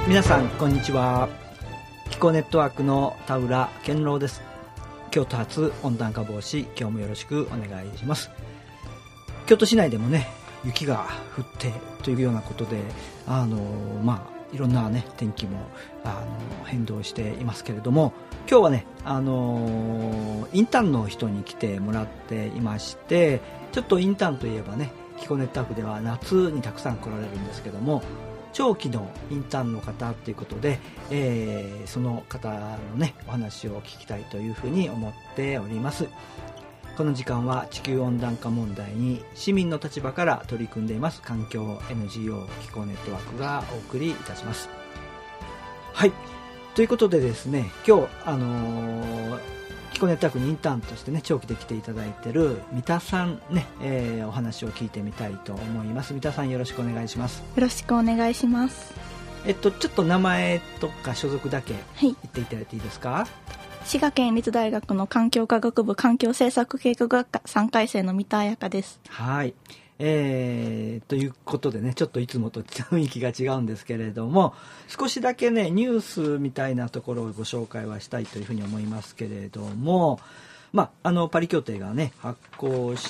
皆さんこんにちは。気候ネットワークの田浦健郎です。京都発温暖化防止、今日もよろしくお願いします。京都市内でもね、雪が降ってというようなことで、いろんなね天気も変動していますけれども、今日はねインターンの人に来てもらっていまして、ちょっとインターンといえばね、気候ネットワークでは夏にたくさん来られるんですけども、長期のインターンの方ということで、その方のねお話を聞きたいというふうに思っております。この時間は地球温暖化問題に市民の立場から取り組んでいます環境 NGO 気候ネットワークがお送りいたします。はい、ということでですね、今日気候ネットワークにインターンとしてね長期で来ていただいている三田さんね、お話を聞いてみたいと思います。三田さん、よろしくお願いします。 よろしくお願いします。 ちょっと名前とか所属だけ言っていただいていいですか？ 滋賀県立大学の環境科学部環境政策計画学科3回生の三田彩香です。 はい、ということでね、ちょっといつもと雰囲気が違うんですけれども、少しだけねニュースみたいなところをご紹介はしたいというふうに思いますけれども、パリ協定がね発行して、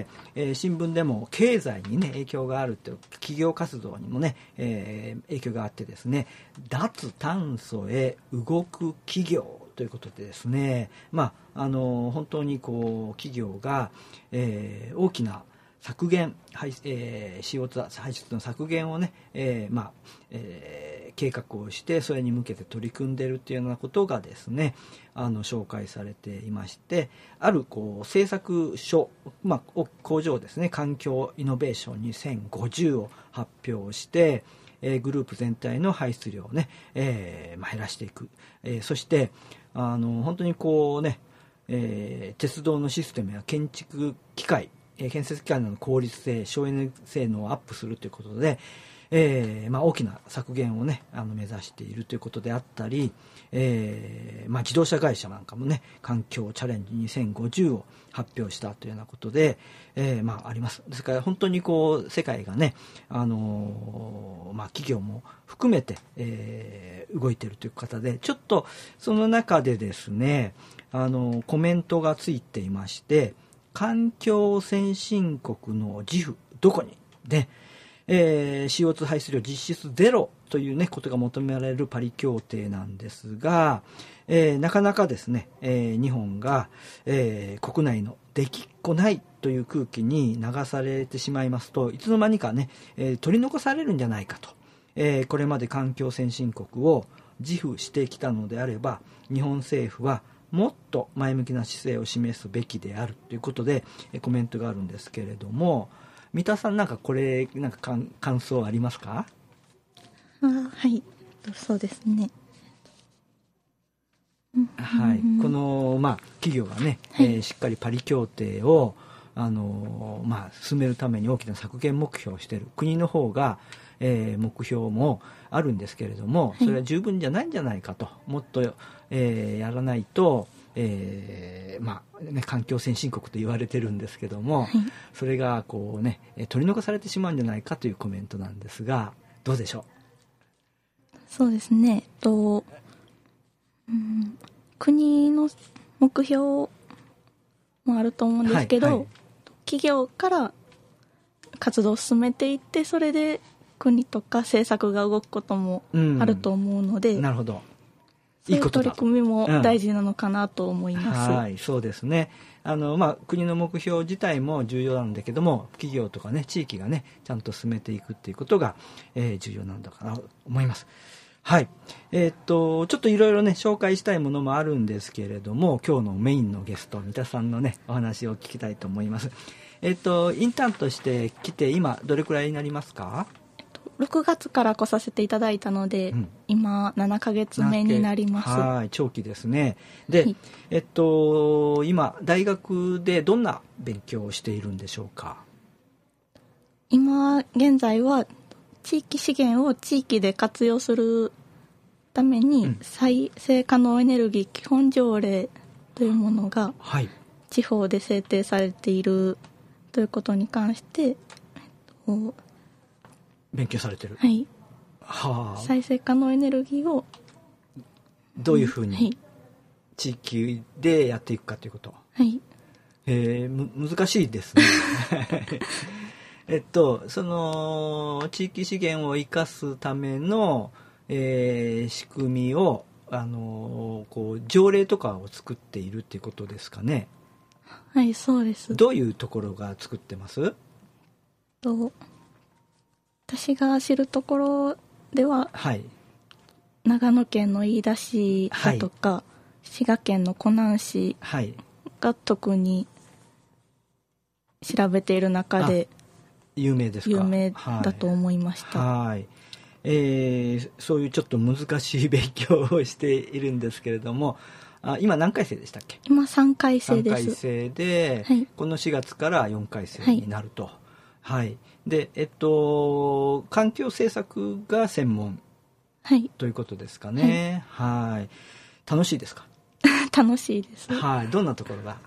新聞でも経済にね影響があるという、企業活動にもね、影響があってですね、脱炭素へ動く企業ということでですね、本当にこう企業が、大きな削減、CO2 排出の削減をね、計画をしてそれに向けて取り組んでいるというようなことがですね紹介されていまして、あるこう政策書、工場ですね、環境イノベーション2050を発表して、グループ全体の排出量をね、減らしていく、そして本当にこうね、鉄道のシステムや建設機械の効率性、省エネ性能をアップするということで、大きな削減をね目指しているということであったり、自動車会社なんかもね環境チャレンジ2050を発表したというようなことで、あります。ですから本当にこう世界がね、企業も含めて、動いているという方で、ちょっとその中でですねコメントがついていまして、環境先進国の自負どこにで、CO2 排出量実質ゼロというねことが求められるパリ協定なんですが、なかなかですね、日本が、国内のできっこないという空気に流されてしまいますと、いつの間にかね、取り残されるんじゃないかと、これまで環境先進国を自負してきたのであれば、日本政府はもっと前向きな姿勢を示すべきであるということでコメントがあるんですけれども、三田さん、なんかこれなんか感想ありますか？ はい、そうですね、 はい、この、企業がね、しっかりパリ協定を進めるために大きな削減目標をしている国の方が、目標もあるんですけれども、それは十分じゃないんじゃないかと、もっと、やらないと、環境先進国と言われてるんですけども、それがこうね取り残されてしまうんじゃないかというコメントなんですが、どうでしょう？ そうですね、国の目標もあると思うんですけど、企業から活動を進めていって、それで国とか政策が動くこともあると思うので、 なるほど、 そういう取り組みも大事なのかなと思います。 はい、そうですね。国の目標自体も重要なんだけども、企業とかね地域がねちゃんと進めていくっていうことが、重要なんだかなと思います。はい、ちょっといろいろね紹介したいものもあるんですけれども、今日のメインのゲスト三田さんのねお話を聞きたいと思います。インターンとして来て今どれくらいになりますか ？6月から来させていただいたので、今7ヶ月目になります。 はい、長期ですね。で、今大学でどんな勉強をしているんでしょうか？ 今現在は地域資源を地域で活用するために、再生可能エネルギー基本条例というものが地方で制定されているということに関して、 勉強されてる。 はい、 はあ、 再生可能エネルギーをどういうふうはいに地域でやっていくかということ。 はい難しいですね。その地域資源を生かすための、仕組みをこう条例とかを作っているっていうことですかね。 はいそうです。 どういうところが作ってます？ 私が知るところでは、 はい、 長野県の飯田市だとか、はい、滋賀県の湖南市が特に調べている中で有名ですか？ 有名だと思いました。 はい、そういうちょっと難しい勉強をしているんですけれども、今何回生でしたっけ？ 今3回生です。 3回生で、はい、この4月から4回生になると。はい、で環境政策が専門、はい、ということですかね。はい、はい、楽しいですか？ 楽しいです。 はい、どんなところが？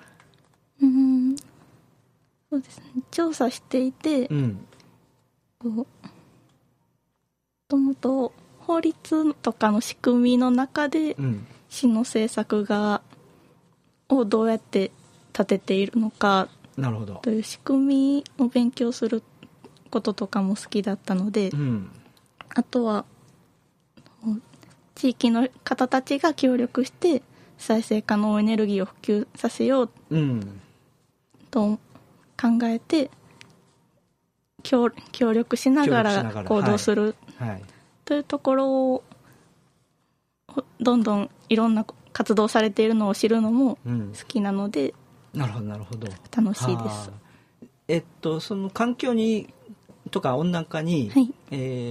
そうですね、調査していて、もともと法律とかの仕組みの中で、市の政策をどうやって立てているのかという仕組みを勉強することとかも好きだったので、あとは地域の方たちが協力して再生可能エネルギーを普及させようと考えて、協力しながら行動する、はいはい、というところをどんどんいろんな活動されているのを知るのも好きなので、 なるほどなるほど、 楽しいです。 その環境にとか温暖化に、はい、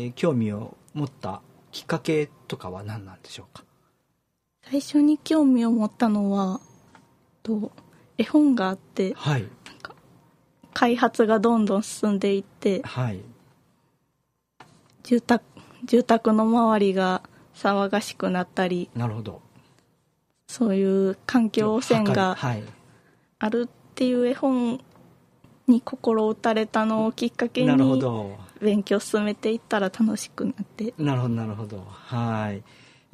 興味を持ったきっかけとかは何なんでしょうか？ 最初に興味を持ったのは絵本があって、はい、なんか開発がどんどん進んでいって、はい、住宅の周りが騒がしくなったり、 なるほど、 そういう環境汚染があるっていう絵本に心打たれたのをきっかけに勉強を進めていったら楽しくなって。 なるほどなるほど、はい。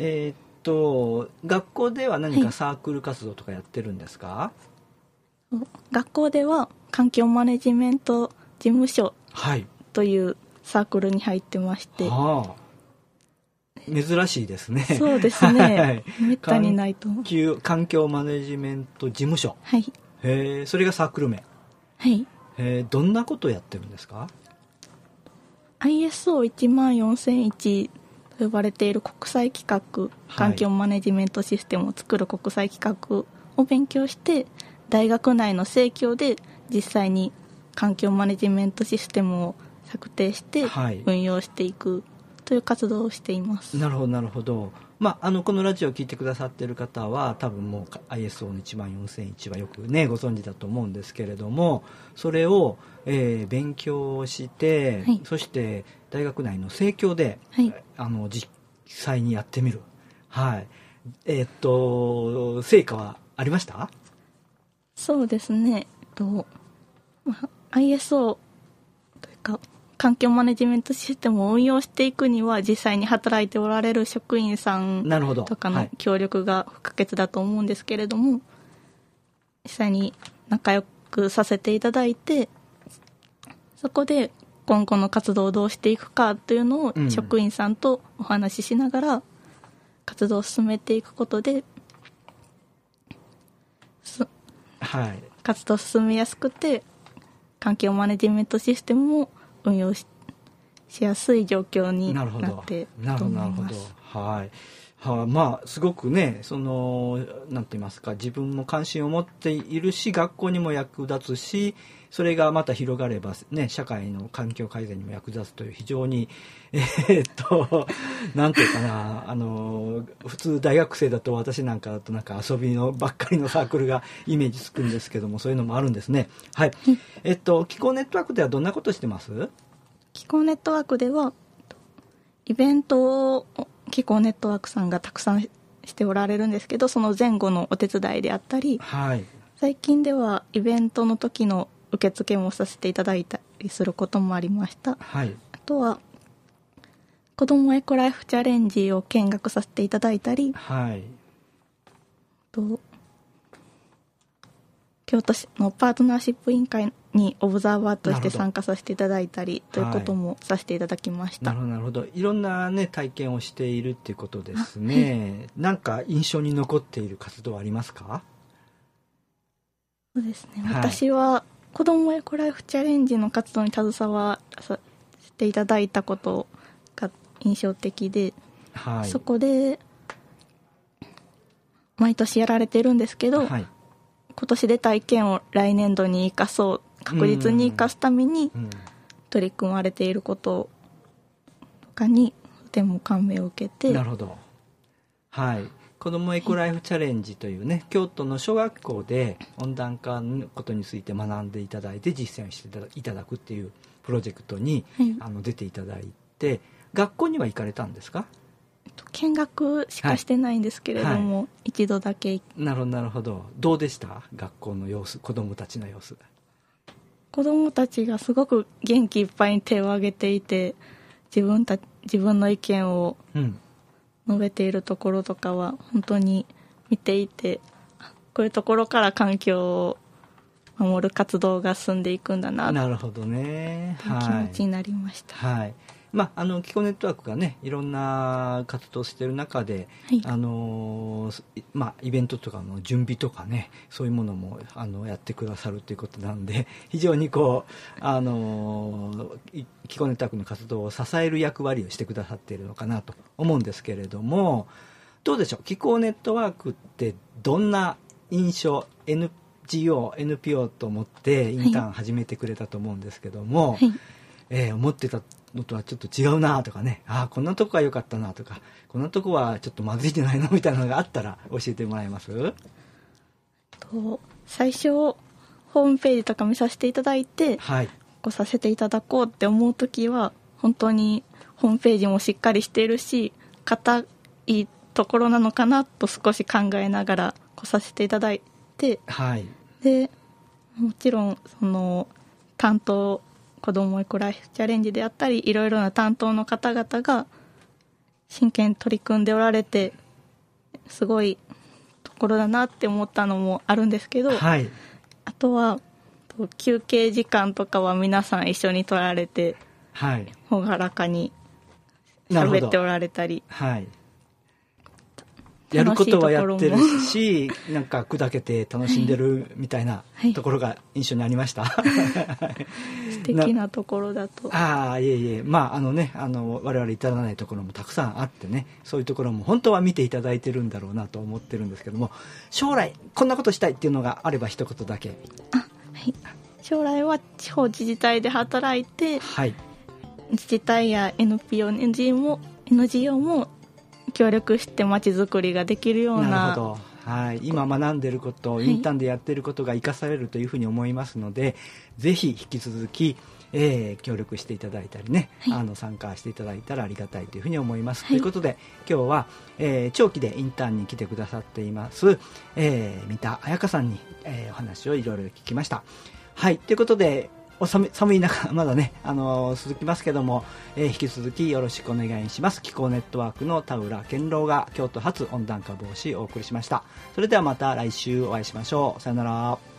学校では何かサークル活動とかやってるんですか？はい、 学校では環境マネジメント事務所というサークルに入ってまして、 はあ、珍しいですね。 そうですね、めったにないと思う。 環境マネジメント事務所、 はい、 それがサークル名。 はい、 どんなことをやってるんですか？ ISO14001 と呼ばれている国際規格、環境マネジメントシステムを作る国際規格を勉強して、大学内の生協で実際に環境マネジメントシステムを策定して運用していくという活動をしています。 なるほどなるほど。このラジオを聞いてくださっている方は多分もう ISO の14001はよくねご存知だと思うんですけれども、それを、勉強して、はい、そして大学内の生協で、はい、実際にやってみる、はい、成果はありました？ そうですね、ISO というか環境マネジメントシステムを運用していくには実際に働いておられる職員さんとかの協力が不可欠だと思うんですけれども、はい、実際に仲良くさせていただいて、そこで今後の活動をどうしていくかというのを職員さんとお話ししながら活動を進めていくことで、はい、活動を進めやすくて環境マネジメントシステムも運用 しやすい状況になってと思います。 はい、すごくね、なんて言いますか、自分も関心を持っているし、学校にも役立つし、それがまた広がればね、社会の環境改善にも役立つという非常になんていうかな、普通大学生だと私なんかだとなんか遊びのばっかりのサークルがイメージつくんですけども、そういうのもあるんですね。はい。気候ネットワークではどんなことしてます？ 気候ネットワークではイベントを気候ネットワークさんがたくさんしておられるんですけど、その前後のお手伝いであったり、はい、最近ではイベントの時の受付もさせていただいたりすることもありました。はい、あとは子どもエコライフチャレンジを見学させていただいたり、 はい、 と京都市のパートナーシップ委員会にオブザーバーとして参加させていただいたりということもさせていただきました。 なるほどなるほど。いろんな、ね、体験をしているっていうことですね、はい、なんか印象に残っている活動はありますか？ そうですね、はい、私は子どもエコライフチャレンジの活動に携わらせていただいたことが印象的で、はい、そこで毎年やられてるんですけど、はい、今年出た意見を来年度に生かそう、確実に生かすために取り組まれていることとかにとても感銘を受けて。なるほど、 はい、子どもエコライフチャレンジというね、京都の小学校で温暖化のことについて学んでいただいて実践していただくっていうプロジェクトに、はい、出ていただいて、学校には行かれたんですか？ 見学しかしてないんですけれども、はい、一度だけ。 なるほどなるほど。どうでした？学校の様子、子どもたちの様子。 子どもたちがすごく元気いっぱいに手を挙げていて、自分の意見を述べているところとかは本当に見ていて、こういうところから環境を守る活動が進んでいくんだな。 なるほどね。 という気持ちになりました。 はい、はい。気候ネットワークがね、いろんな活動をしている中で、はい、イベントとかの準備とかね、そういうものもやってくださるということなので、非常に気候ネットワークの活動を支える役割をしてくださっているのかなと思うんですけれども、どうでしょう、気候ネットワークってどんな印象、NGO、NPO と思ってインターン始めてくれたと思うんですけども、はい、思ってたのとはちょっと違うなとかね、こんなとこが良かったなとか、こんなとこはちょっとまずいんじゃないのみたいなのがあったら教えてもらえます？ 最初ホームページとか見させていただいて、はい、こうさせていただこうって思うときは本当にホームページもしっかりしているし、硬いところなのかなと少し考えながらこうさせていただいて、はい、でもちろんその担当、子どもエコライフチャレンジであったり、いろいろな担当の方々が真剣に取り組んでおられて、すごいところだなって思ったのもあるんですけど、はい、あとは休憩時間とかは皆さん一緒に取られて、はい、朗らかに喋っておられたり、はい、 やることはやってるし、なんか砕けて楽しんでるみたいなところが印象にありました。はい、 素敵なところだと。 いえいえ、我々至らないところもたくさんあってね、そういうところも本当は見ていただいてるんだろうなと思ってるんですけども、将来こんなことしたいっていうのがあれば一言だけ。 はい、将来は地方自治体で働いて、はい、自治体や NPO、NGO も協力してまちづくりができるような。 なるほど、はい、今学んでいること、インターンでやっていることが生かされるというふうに思いますので、ぜひ引き続き、協力していただいたりね、はい、参加していただいたらありがたいというふうに思います、はい、ということで今日は、長期でインターンに来てくださっています、三田彩香さんに、お話をいろいろ聞きました。はい、ということで寒い中まだね、続きますけども、引き続きよろしくお願いします。気候ネットワークの田浦健郎が京都発温暖化防止をお送りしました。それではまた来週お会いしましょう。さよなら。